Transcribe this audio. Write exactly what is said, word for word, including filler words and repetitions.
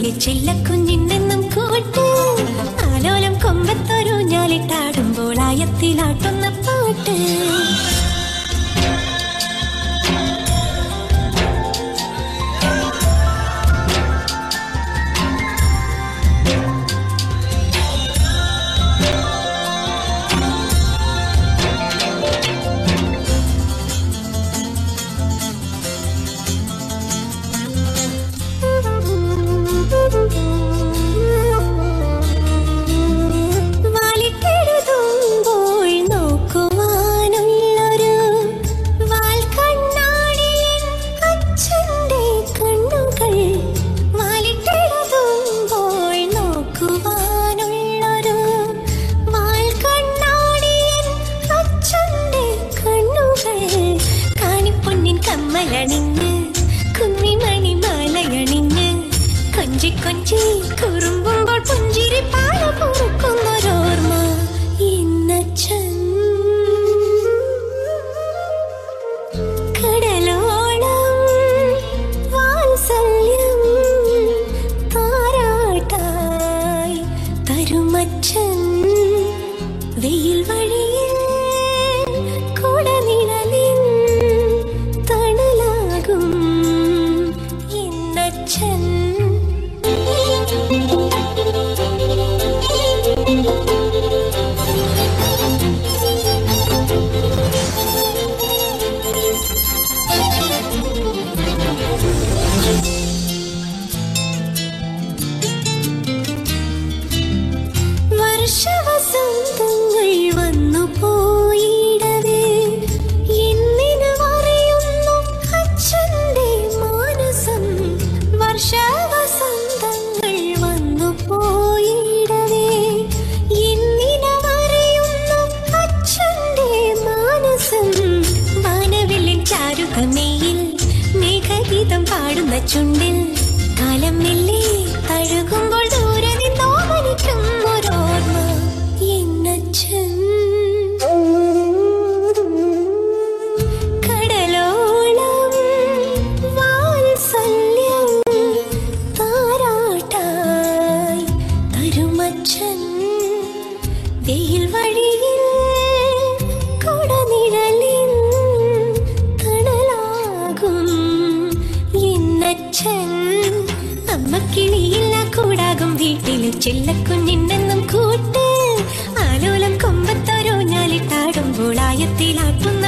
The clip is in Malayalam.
വീട്ടിലെ ചെല്ലക്കുഞ്ഞിന്നെന്നും കൂട്ട് ആലോലം കൊമ്പത്തൊരു ഞാലിട്ടാടുമ്പോൾ ആയത്തിലാട്ടുന്ന പാട്ട്. കുഞ്ഞിമണി മാലയണിഞ്ഞ് കൊഞ്ചി കൊഞ്ചി കുറുമ്പുമ്പോൾ പുഞ്ചിരി പാല പൊറുക്കുന്നൊരോർമ്മ ഇന്നച്ചൻ. കടലോളം വാത്സല്യം താരാട്ടായി തരുമച്ചൻ. വെയിൽ വഴിയിൽ കുടനിഴലിൽ തണലാകും ഇന്നച്ചൻ. വർഷവസന്തങ്ങൾ വന്നു പോയിടവേ എന്നിന് അറിയുന്നു അച്ഛന്റെ മാനസം. വർഷവസന്തങ്ങൾ വന്നു പോയിടവേ എന്നിന് അറിയുന്നു അച്ഛന്റെ മാനസം. വാനവില്ലിൻ ചാരുകമേയിൽ മേഘഗീതം പാടുന്ന ചുണ്ടിൽ കാലം മെല്ലെ തഴുകുമ്പോൾ ദൂരെ നിന്നോമനിക്കും ഒരോർമ്മ ഇന്നച്ചൻ. കടലോളം വാത്സല്യം താരാട്ടായി തരുമച്ചൻ. വെയിൽ വഴിയിൽ കുടനിഴലിൽ തണലാകും ഇന്നച്ചൻ. അമ്മക്കിളിയില്ല കൂടാകും വീട്ടിലെ ചെല്ലക്കുഞ്ഞിന്നെന്നും കൂട്ട് ആലോലം കൊമ്പത്തൊരു ഞാലിട്ടാടുമ്പോൾ ആയത്തിലാട്ടും